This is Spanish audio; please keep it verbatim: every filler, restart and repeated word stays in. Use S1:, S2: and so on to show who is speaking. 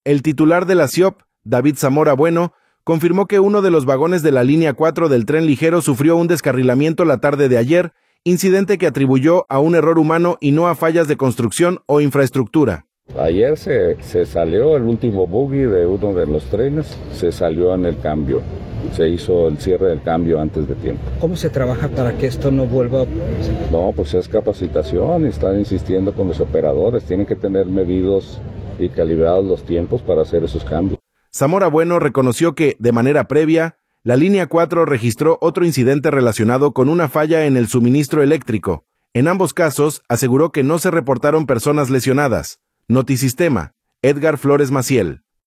S1: El titular de la C I O P, David Zamora Bueno, confirmó que uno de los vagones de la línea cuatro del tren ligero sufrió un descarrilamiento la tarde de ayer, incidente que atribuyó a un error humano y no a fallas de construcción o infraestructura.
S2: Ayer se, se salió el último buggy de uno de los trenes, se salió en el cambio, se hizo el cierre del cambio antes de tiempo.
S3: ¿Cómo se trabaja para que esto no vuelva a...?
S2: No, pues es capacitación, están insistiendo con los operadores, tienen que tener medidos y calibrados los tiempos para hacer esos cambios.
S1: Zamora Bueno reconoció que, de manera previa, la línea cuatro registró otro incidente relacionado con una falla en el suministro eléctrico. En ambos casos, aseguró que no se reportaron personas lesionadas. Notisistema, Edgar Flores Maciel.